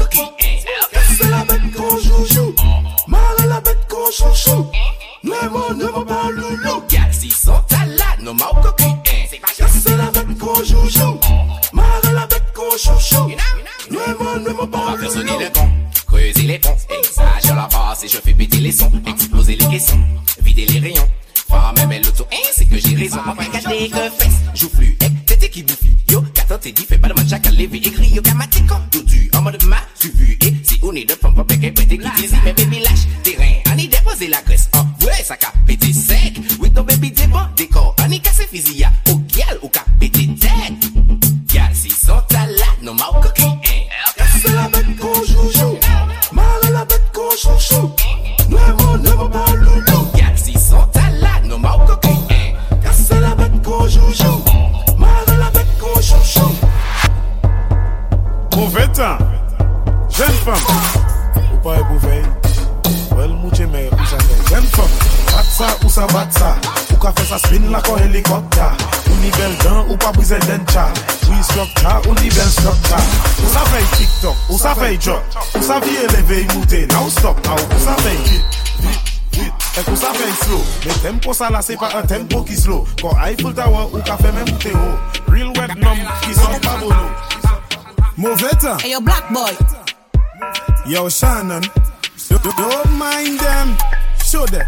coquille. C'est la bête qu'on joue. Marre la bête qu'on chouchou. Ne va pas loulou. Gal, si son talade, non ma coquille. C'est la bête qu'on joue. Marre la bête qu'on chouchou. Ne va pas loulou. On va faire sonner le con, creuser les ponts. Exagère la basse et je fais péter les sons. Exploser les caissons, vider les rayons. Femme même l'auto, c'est que j'ai raison. Papa regardez que fesse, joue plus, t'étais qui bouffi. Yo, qu'attends t'es dit, fais pas de match à lever, écrit, yo, kamatikon. Dodu, en mode ma, tu vu, et si on est de femme, pas pété, pété, qui désire, mais baby lâche, terrain, on y déposer la graisse. Ouais, ça cap pété sec, oui, ton baby débat, décor, on y casse physia, au gial, au cap pété tête. Gial, si son talade, non, ma coquille, c'est la bête qu'on joue, marre la bête qu'on chouchou, ne va pas loulou. Gial, si son talade, non, ma coquille, c'est la bête qu'on joue, marre la bête qu'on chouchou. Mauvais temps, jeune femme, ou pas épouver, well, mouche mais où ça fait, jeune femme, bat ça, ou qu'a fait ça spin la con hélicoptère, ou nivelle dent, ou pas briser dencha, oui structure, ou nivelle structure, ou ça fait TikTok, ou ça fait job, ou ça vie élevé, monter, now stop, now, ou ça fait vite, et que ça fait slow, mais tempo ça là c'est pas un tempo qui slow, quand Eiffel Tower, ou qu'a fait même monter haut, real wet nom, qui sont pas bono. Mauvais temps. Hey, yo, black boy. Yo, Shannon. Don't mind them. Show them.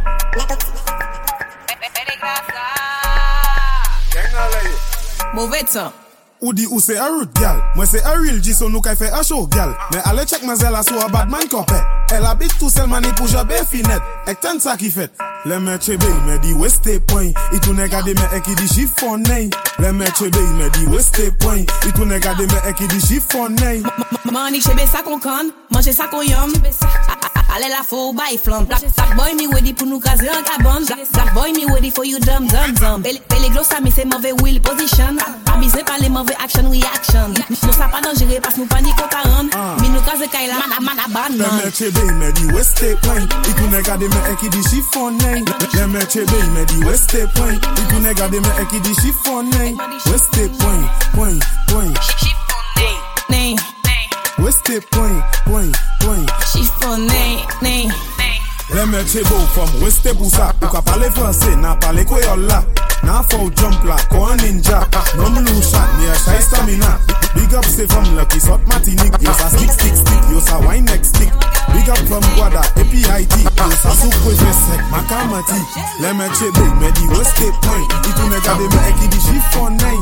Mauvais temps. Ou di ou c'est un root gal. Moi c'est un real G, so nous kay fait un show gal. Mais allez check ma zèle à sou a badman copé. Elle habite tout seul mani pour jobber finette. Ek tant ça qui fait. Le mec chebe, il me dit weste point. Il tourne garder mais qui dit chiffonné. Le mec chebe, il me dit weste point. Il tourne garder mais qui dit chiffonné. Mani chebe ça qu'on conne, manger ça qu'on yum. Allez la faux by flam. Black boy me ready pour nous caser en cabane. Black boy me ready for you dumb. Pele gloss ça mais c'est mauvais will position. Abusé par les mauvais action reaction. Nous ça pas dangereux parce nous panique au taran. Mais nous caser kaila mana ban. Le mec chebe, il me dit weste point. Il tourne garder mais qui dit chiffonné. Le mec chebe, il me dit weste point. Il tourne garder mais qui dit chiffonné. Weste point. Chiffonné. Weste point. Chiffonné. Le mec c'est beau from Weste pour ça. Ou ka parler français, n'a parler créole là. N'a faut jump là, ko un ninja. Non blue shot, ni a shy stamina. Big up c'est from là qui sort Martinique. Yo ça stick, yo ça wine next stick. Big up from Guada, et puis Haïti. Yo ça soupe sec, Makamati. Le mec c'est beau, mais dit Weste point. Il tourne garder mais qui dit chiffonné.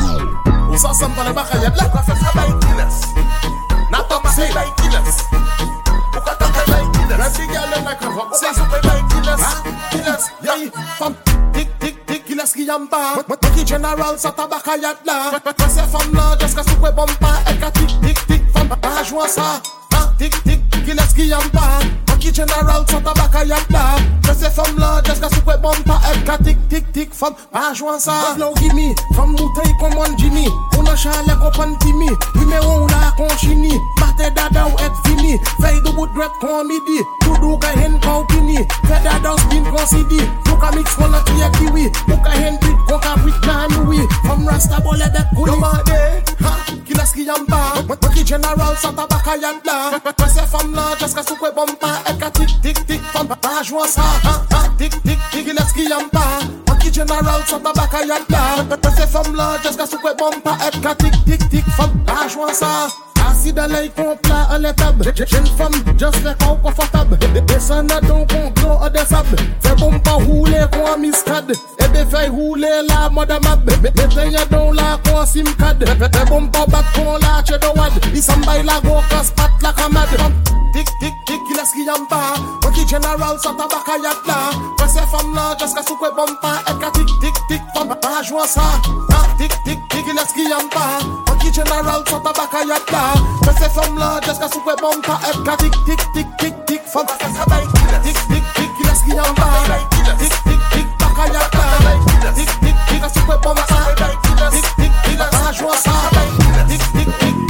On s'en sent dans le bacayat là, quoi fait travail killers. N'a pas passé like killers. Pourquoi t'as fait like killers? La big girl like a rock, c'est super like killers. Yay, femme, tic, killers qui y'en bas. Moi qui général, ça tabakayat là. Moi c'est femme là, jusqu'à souper bombe pas. Elle ka tic, femme, pas jouer ça. Tic, killers qui y'en bas. Moi qui général, ça tabakayat là. Moi c'est femme là, jusqu'à souper bombe pas. Elle ka tic, femme, pas jouer ça. Flow gimme, femme bouteille comme un Jimmy. On a chalet comprendre Timmy. Numéro là qu'on chini. Mate dada ou être fini. Feuille de bout de drette qu'on midi. Tout doux qu'à hen qu'on pini. Fait dada ou spin qu'on sidi. Tout qu'à mix qu'on a tué kiwi. Tout qu'à hen bit qu'on qu'à brit nan oui. From rasta bolle d'être couli. Demandé, ha, qui laisse qui y'en bas. Moi qui général sans tabakayat là. Moi c'est femme là, jusqu'à souper bombe pas. Elle ka tic, femme pas jouer ça. Tic, qui laisse qui y'en bas. Moi qui général sans tabakayat là. Moi c'est femme là, jusqu'à souper bombe pas. Elle ka tic, femme pas jouer ça. Assis dans l'ail complet à l'étable. Jeune femme, just les corps confortable. Descends dans ton complot à des sables. Fais bon pas rouler qu'on a miscade. Et bien fait rouler la mode mab. Mettez y'a dans la qu'on simcade. Fais bon pas battre qu'on la tche de wad. Il s'en baille la go casse pat la camade. Tic, il laisse qui y'en bas. Moi qui général sans tabakayat là. Moi ces femmes là, jusqu'à souper bon pas. Elle ka tic, femme pas jouer ça. Tic, il laisse qui y'en bas. Moi qui général sans tabakayat là. Moi ces femmes là, jusqu'à souper bon pas. Elle ka tic, femme tic, il laisse qui y'en bas. Tic, bakayat là. Tic, souper bon pas. Tic, il laisse jouer ça. Tic,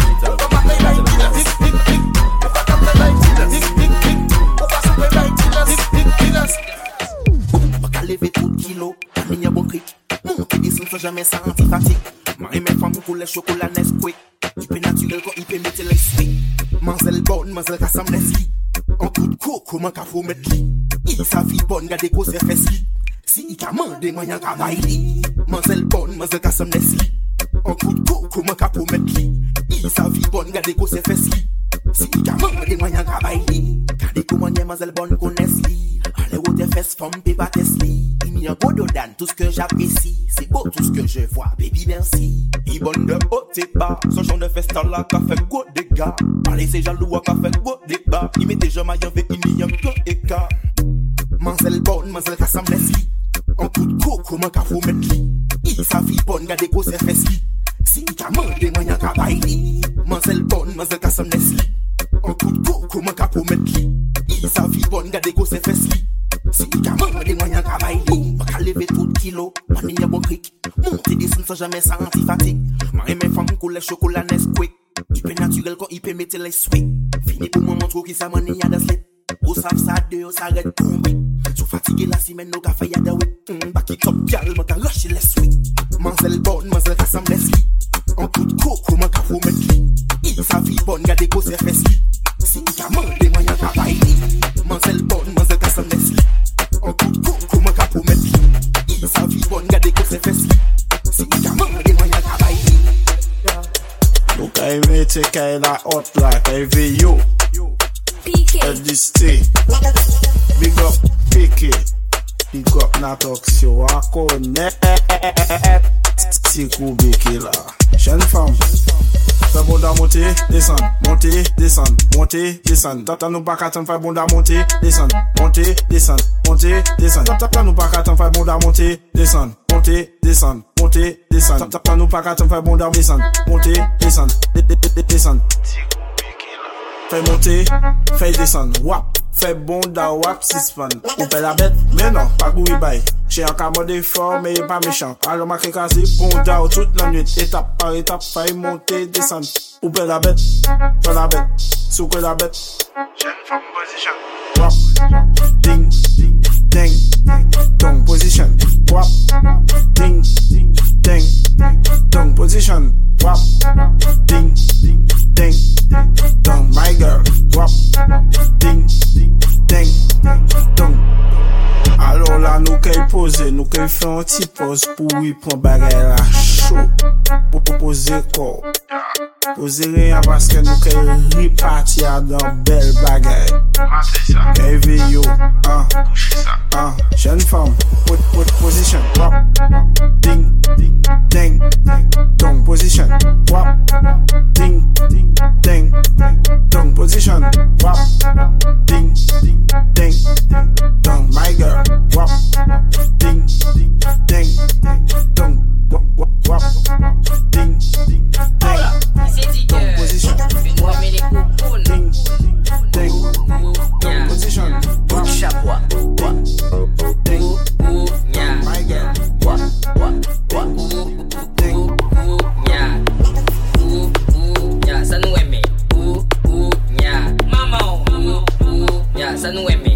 lever tout kilo, il y a bon cri. Mon qui dit sans jamais senti fatigue. Marie mes femmes pour les chocolats Nesquik. Du peu naturel quand il peut mettre les sweet. Manzel bonne, mazel ka sam nesli. Un coup de coco, man ka faut mettre li. Il sa vie bonne, gade ko se fes li. Si il ka mande, man yan ka bay li. Mazel bonne, mazel ka sam nesli. Un coup de coco, man ka faut mettre li. Il sa vie bonne, gade ko se fes li. Si il ka mande, man yan ka bay li. Gade ko man yan mazel bonne connaisse li. Allez où tes fesses, femme, pe pas tesli. Il m'y a beau dodan, tout ce que j'apprécie. C'est beau tout ce que je vois, baby merci. Il bonne de haut et bas. Son champ de fesses dans la qu'a fait gros dégâts. Parler ses jaloux qu'a fait gros débats. Il met déjà maillon avec il y a un grand écart. Mazel bonne, mazel ka sam lesli. Un coup de coco, man ka faut mettre li. Il sa vie bonne, gade ko se fesses li. Si il ka mande, man yan ka bay li. Mazel bonne, mazel ka sam lesli. Un coup de coco, man ka faut mettre li. Il sa vie bonne, gade ko se fesses li. Si il ka mande, man yan ka bay li. Pas ka lever tout kilo, man mi a bon cric. Monter descendre sans jamais sentir fatigue. Marie mes femmes coule les chocolats Nesquik. Il peut naturel quand il peut mettre les sweets. Fini pour moi montrer qui ça manie à dans slip. Ou savent ça deux, ça arrête combi. Sous fatigué la semaine, nous ka fait y'a de wit. Back it up, gal, man ka rush les sweet. Mazel bonne, mazel ka sam lesli. Un coup de coco, man ka faut mettre li. Il sa vie bonne, gade ko se fes li. Si il ka mande, man yan ka bay li. Mazel bonne, mazel ka sam lesli. Un coup de coco, man ka faut mettre li. Il sa vie bonne, gade ko se fes li. Si il ka mande, man yan ka bay li. Look, I may take la hot like every yo. PK. LDST. Big up PK. Big up Natox yo. Ako net. Tikou BK la. Jeune femme. Fais bon da monter, descendre, monter, descendre, monter, descendre. Tata nous pas qu'attendre, fais bon da monter, descendre, monter, descendre, monter, descendre. Tata nous pas qu'attendre, fais bon da monter, descendre, monter, descendre, monter, descendre. Tata nous pas qu'attendre, fais bon da descendre, monter, descendre, descendre. Fais monter, fais descendre, wap. Fais bon da wap, sispan. Ou paie la bête, mais non, pas goui bail. J'ai un camode fort, mais pas méchant. Alors ma cassé, bon da toute la nuit. Étape par étape, fais monter, descendre. Ou paie la bête, sous que la bête. Jeune femme position. Wap, ding, ding, dong position. Wap, ding, ding, dong position. Wap, ding, ding, dong, my girl. Wap, ding, ding, dong. Alors là, nous qu'elle poser, nous qu'elle fait un petit pause pour y prendre bagarre là chaud. Pour poser corps. Poser rien parce que nous qu'elle repartir dans belle bagarre. Qu'elle veille yo, jeune femme, position, wap, ding, ding, dong, position, wap, ding, ding, dong, position, wap, ding, ding, dong, my girl, wap, ding, ding, dong, wap, ding, ding, dong, position, wap, ding, ding, dong, position, wap, chapeau, ding, my girl, wap, ding, ça nous aime, maman, ça nous aime,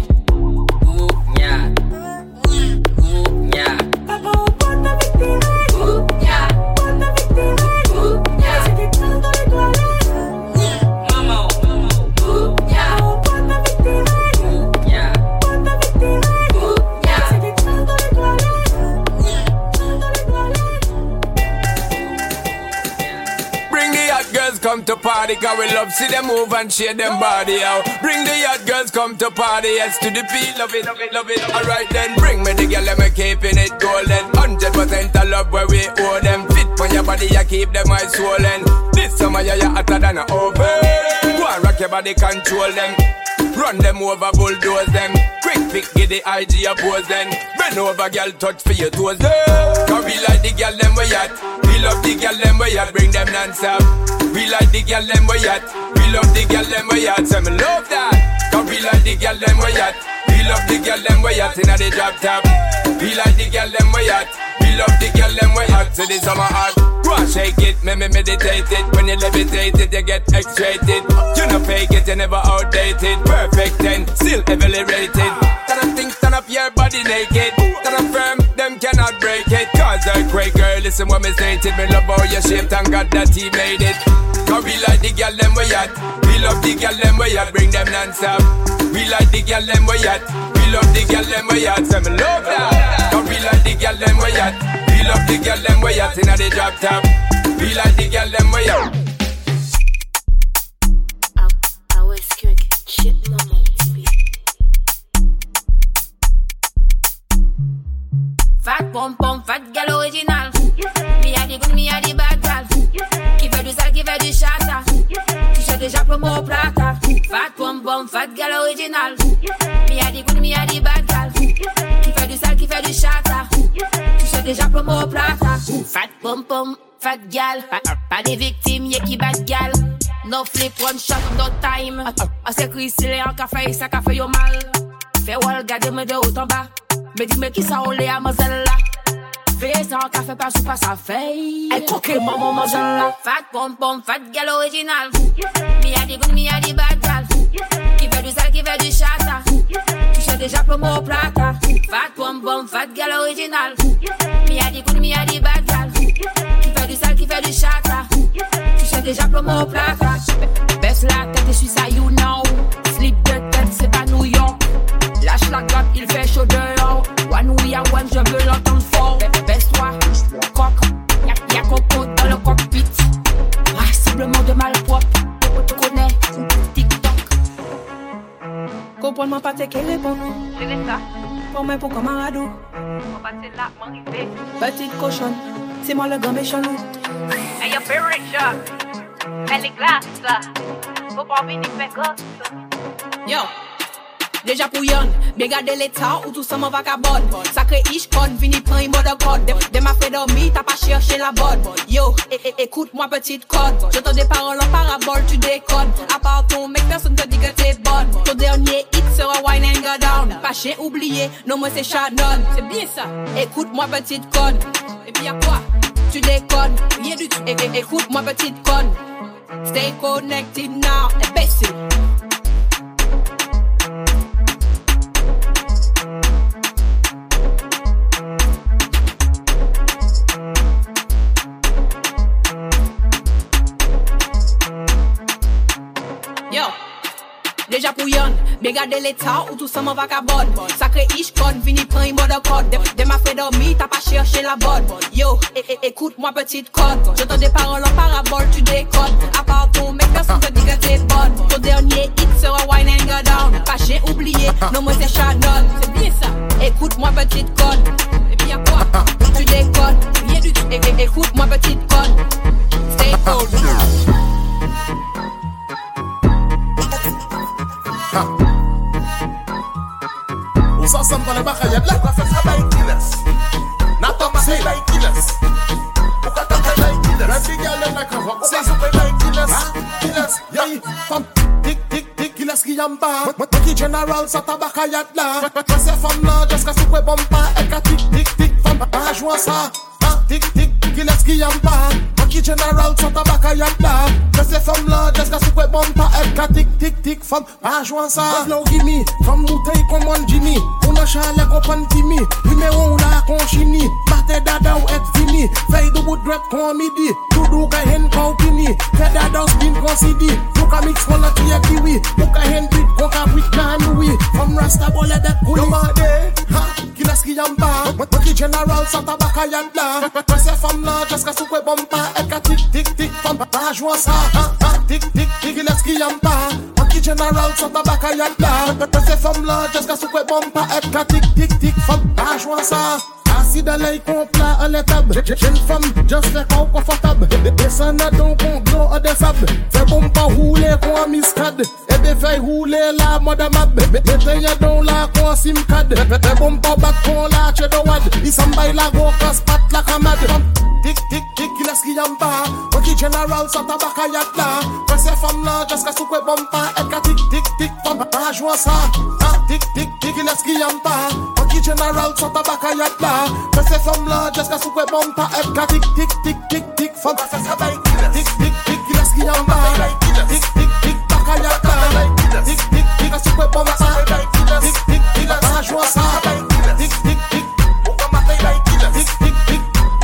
come to party, cause we love see them move and shake them body out. Bring the hot girls come to party, yes to the beat, love it, love it, love it. Alright then, bring me the girl, let me keeping it golden. 100% of love where we owe them. Fit for your body, you keep them eyes swollen. This summer you're hotter than an oven. Go and rock your body, control them. Run them over, bulldoze them. Quick pick, get the IG oppose them. Bend over, girl, touch for your toes them. Cause we like the girl, them we at. We love the girl, them we at. Bring them non-stop. We like the girl, them we at. We love the girl, them we at. Say me love that. Cause we like the girl, them we at. We love the girl, them we at. Inna the drop top. We like the girl, them we at. We love the girl, them we at. Till the summer hot. Go and shake it, make me meditate it. When you levitate it, you get X-rated. You no fake it, you never outdated. Perfect 10, still heavily rated. Turn up things, turn up your body naked. Turn up firm, them cannot break it. Cause cause earthquake, girl. Listen what me stated. Me love how you shaped and God that he made it. Cause we like the girl them we at. We love the girl them we at. Bring them non-stop. We like the girl them we at. We love the girl them we at. Say me love that. Cause we like the girl them we at. We love the girl them we at. Inna the drop top. We like the girl them we at. I was quick. Shit, mama. Fat pom pom, fat gal original. Me a the good, me a the bad gal. Qui fait du sale, qui fait du chata. Tu sais déjà promo au plata. Fat pom pom, fat gal original. Me a the good, me a the bad gal. Qui fait du sale, qui fait du chata. Tu sais déjà promo au plata. Fat pom pom, fat gal. Pas des victimes, y'a qui bad gal. No flip, one shot, no time. A c'est Chris, il est en café, ça café yo mal. Fais wall, gardez-moi de haut en bas. Me dis-moi qui ça roule à Moselle là. Fais ça en café, pas sous pas ça fait. Elle coquille maman Moselle là. Fat pom pom, fat gal original. Me a di good, me a di bad gal. Qui fait du sale, qui fait du chata. Tu sais déjà promo au plata. Fat pom pom, fat gal original. Me a di good, me a di bad gal. Qui fait du sale, qui fait du chata. Tu sais déjà promo au plata. Baisse la tête et suis ça you know. Slip de tête, c'est pas New York. Lâche la glotte, il fait chaud dehors. One we are one, je veux l'entendre fort. Baisse-toi, coq, y'a coco dans le cockpit. Rassemblement de malpropre, tu connais, TikTok. Comprends-moi pas t'es quelle époque. Je l'ai ça. Pour moi, pour comme un radeau. On va passer là, m'arriver. Petite cochonne, c'est moi le grand méchant loup. Hey, yo, Richa. Elle est glace. Faut pas venir faire gosse. Yo. Déjà pouillonne, bien garder l'état ou tout ça m'en vagabonde. Sacré ish-con, vini prend une mode code. De ma fait dormir, t'as pas cherché la bonne. Yo, écoute-moi petite code. J'entends des paroles en parabole, tu déconnes. À part ton mec, personne te dit que t'es bonne. Ton dernier hit sera wine and go down. Pas chien oublié, non moi c'est Shannon. C'est bien ça, écoute-moi petite conne. Et puis y'a quoi? Tu déconnes, rien du tout. Écoute-moi petite conne. Stay connected now, imbécile. Yo, déjà pouillonne, bien garder l'état ou tout ça m'en vagabonde. Sacré ish-con, vini prend une mode code. De ma fait dormir, t'as pas cherché la bonne. Yo, écoute-moi petite conne. J'entends des paroles en parabole, tu déconnes. À part ton mec, personne te dit que t'es bonne. Ton dernier hit sera wine and go down. Pas chien oublié, non moi c'est Shannon. C'est bien ça, écoute-moi petite conne. Et puis y'a quoi? Tu déconnes, rien du tout. Écoute-moi petite conne. Stay cold. On s'ensemble dans le bacayat là, on va faire ça by killers. Nathan c'est by killers. Pourquoi t'as fait by killers? La fille elle est comme ça, c'est super by killers. Killers, yay, femme, tic tic tic, killers qui y'en bas. Moi qui général ça ta bacayat là. Moi c'est femme là, jusqu'à ce que bon pas, elle ka tic tic tic, femme, pas jouer ça. Tic tic, killers qui y'en bas. Moi qui général ça ta bacayat là. Moi c'est femme là, jusqu'à ce que bon pas, elle ka tic tic tic, femme, pas jouer ça. Now give me, femme bouteille comme un Jimmy. On a chalé comprendre Timmy. Numéro ou la conchini. Batte dada ou être fini. Feuille de bout de drep comme midi. Doudou ka hen kaupini. Fait dada ou spin kon sidi. Fou ka mix kon la tia kiwi. Fou ka hen bit kon ka brit nan oui. Femme rasta bole det kouli. Yomade, ha, ki las ki yamba. Moi qui général sa tabaka yad la. Moi c'est femme là, jusqu'à ce que bon pas. Elle ka tic tic tic, femme pas jouer ça. Tic tic tic, ki las ki yamba. Moi qui général sa tabaka yad la. Moi c'est femme là, jusqu'à ce que bon pas. Elle ka tic tic tic, femme pas jouer ça. Assis dans l'ail complet à l'étable. Jeune femme, just fait confortable. Descend donc on gros à des sables. Fait bon pas rouler qu'on a miscade. Et bien fait rouler la mode mab. Mettez donc la qu'on simcade. Fait bon pas battre qu'on la chez de wad. Il s'en baille la gros casse pat la camade. Tic tic tic, il est ce qu'il y a pas. Moi qui général sans tabakayat là. Quand ces femmes là, jusqu'à ce que bon pas. Elle ka tic tic tic, femme pas jouer ça. Tic tic tic, il est ce qu'il y a pas. Moi qui général sans tabakayat là. Quand ces femmes là, jusqu'à ce que bon pas. Elle ka tic tic tic tic tic, femme ça ça baille. Tic tic tic, il est ce qu'il y a pas. Tic tic tic, bakayat là. Tic tic tic, à ce que bon pas. Tic tic tic, il est pas jouer ça. Tic tic tic, pourquoi ma taille baille. Tic tic tic.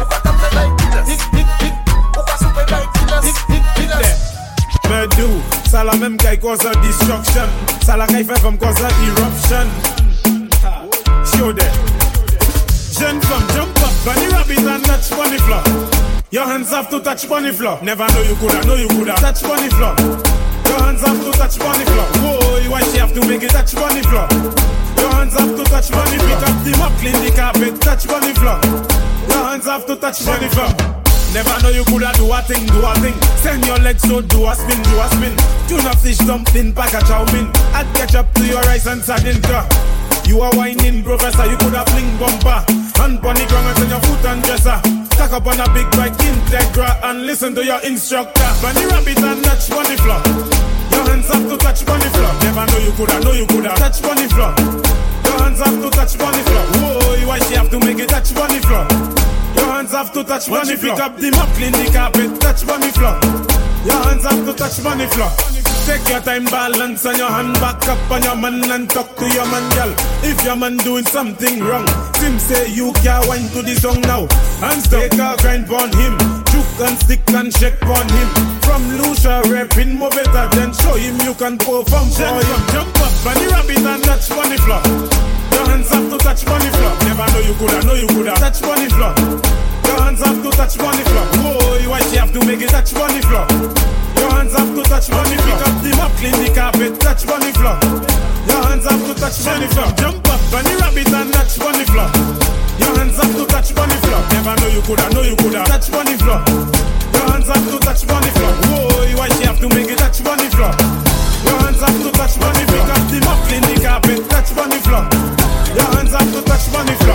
cause of destruction. Ça la caille fait femme cause of eruption. Show them. Jeune femme, jump up, bunny rabbit and touch bunny floor. Your hands have to touch bunny floor. Never know you coulda, touch bunny floor. Your hands have to touch bunny floor. Whoa, why she have to make it touch bunny floor? Your hands have to touch bunny floor. Pick up the mop, clean the carpet, touch bunny floor. Your hands have to touch bunny floor. Never know you coulda do a thing. Send your legs so do a spin. Tuna fish dumpling, pack a chow mein. Add ketchup to your rice and sardine jar. You are whining, professor, you coulda fling bumper. Hand on the ground and send your foot and dresser. Stack up on a big bike, Integra, and listen to your instructor. Bunny rabbit and touch bunny floor. Your hands have to touch bunny floor. Never know you coulda, touch bunny floor. Your hands have to touch bunny floor. Whoa, why she have to make it touch bunny floor? Your hands have to touch bunny floor. Pick up the mop, clean the carpet, touch bunny floor. Your hands have to touch bunny floor. Take your time, balance on your hand, back up on your man and talk to your man, girl. If your man doing something wrong, Sim say you can't whine to the song now. And take a grind on him, juke and stick and shake on him. From Lucia rapping, move it up, then show him you can perform for him. Jump up, bunny rabbit and touch bunny floor. Your hands have to touch bunny floor. Never know you coulda, touch bunny floor. Your hands have to touch bunny floor. Whoa, why she have to make it touch bunny floor? Your hands have to touch bunny floor. Pick up the mop, clean the carpet, touch bunny floor. Your hands have to touch bunny floor. Jump up, bunny rabbit and touch bunny floor. Your hands have to touch bunny floor. Never know you coulda, touch bunny floor. Your hands have to touch bunny floor. Whoa, why she have to make it touch bunny floor? Your hands have to touch bunny floor. Pick up the mop, clean the carpet, touch bunny floor. Your hands have to touch bunny floor.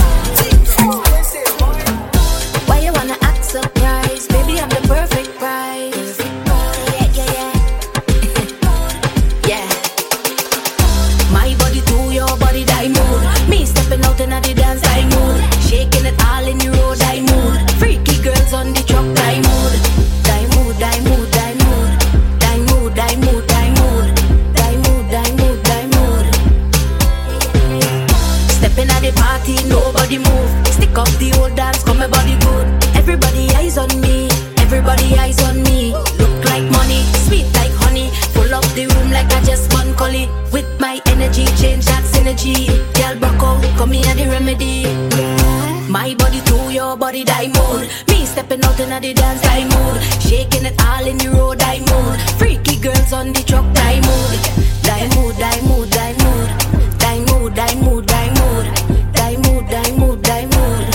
Why you wanna act surprised? Baby, I'm the perfect prize. Yeah. My body to your body, die mood. Me stepping out in the dance, die mood. Shaking it all in the road, die mood. Freaky girls on the truck, die mood. Die mood, die mood, die mood. Die mood, die mood, die mood. Die mood, die mood, die mood. Stepping at the party, nobody move. Stick up the old dance, come my body good. Everybody eyes on me, everybody eyes on me. Look like money, sweet like honey. Full up the room like I just won Collie. With my energy, change that synergy. Girl, broke out, come here the remedy. Yeah. My body to your body, die mood. Me stepping out in the dance, die mood. Shaking it all in the road, die mood. Freaky girls on the truck, die mood. Die mood, die mood, die mood. Die mood, die mood, die mood. Die mood, die mood, die mood.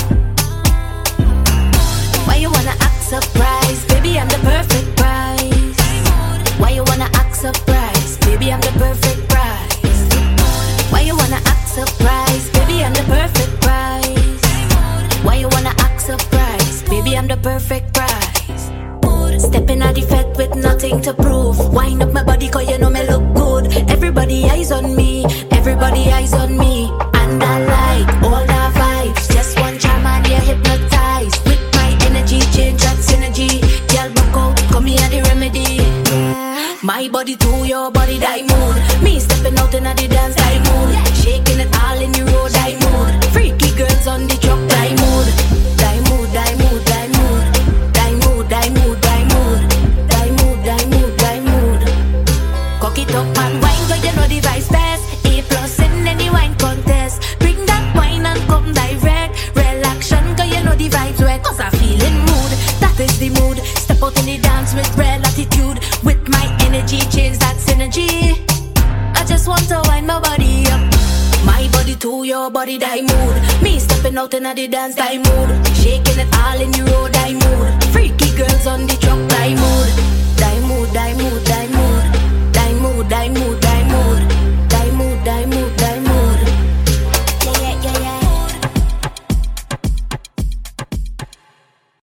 Why you wanna act surprised? Baby, I'm the perfect prize. Why you wanna act surprised? Baby, I'm the perfect prize. Why you wanna act surprised? Baby, I'm the perfect prize. Why you wanna act surprised? Baby, I'm the perfect prize. Stepping out the fed with nothing to prove. Wind up my body cause you know me look good. Everybody eyes on me, everybody eyes on me. And I like all the vibes. Just one charm and you're hypnotized. With my energy, change that synergy. Girl, broke out, come here the remedy. Yeah. My body to your body, die mood. Me stepping out in the dance, die mood. Shaking it all in the road, die mood. Freaky girls on the truck, die mood. Die mood, die mood, die mood. Die mood, die mood, die mood. Die mood, die mood, die mood. Cock it up and wine, cause you know the vice best. A plus in any wine contest. Bring that wine and come direct. Relaxation, cause you know the vibes wet. Cause I feel in mood, that is the mood. Step out in the dance with real attitude. With my energy, change that synergy. I just want to wind my body up. My body to your body, die mood. Me stepping out in the dance, die mood. Shaking it all in the road, die mood. Freaky girls on the truck, die mood.